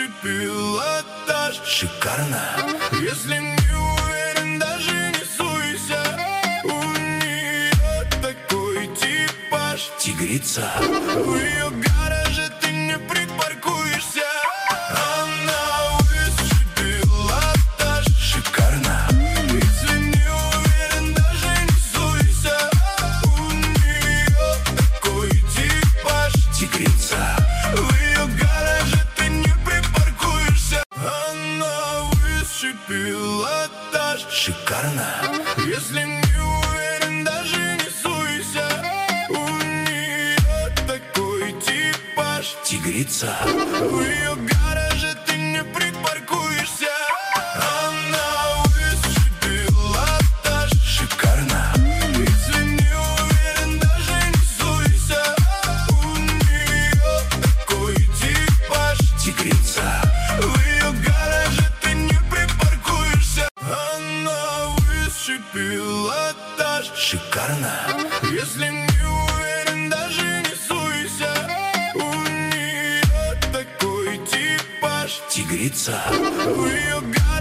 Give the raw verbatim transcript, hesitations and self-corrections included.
высший пилотаж. Шикарно. Если не уверен, даже не суйся. У нее такой типаж. Тигрица. В ее гараже ты не припаркуешься. Она высший пилотаж. Шикарно. Если не уверен, даже не суйся. У нее такой типаж. Тигрица. В ее гараже ты не припаркуешься. Она высший пилотаж. Шикарно. Если не уверен, даже не суйся. У нее такой типаж. Тигрица. В ее гараже ты не припаркуешься. Она высший пилотаж. Шикарно. Если не уверен, даже не суйся. У нее такой типаж. Тигрица. В ее гараже ты не припаркуешься. Она высший пилотаж. Шикарно. Если не уверен, даже не суйся. У нее такой типаж. Тигрица. В ее гараже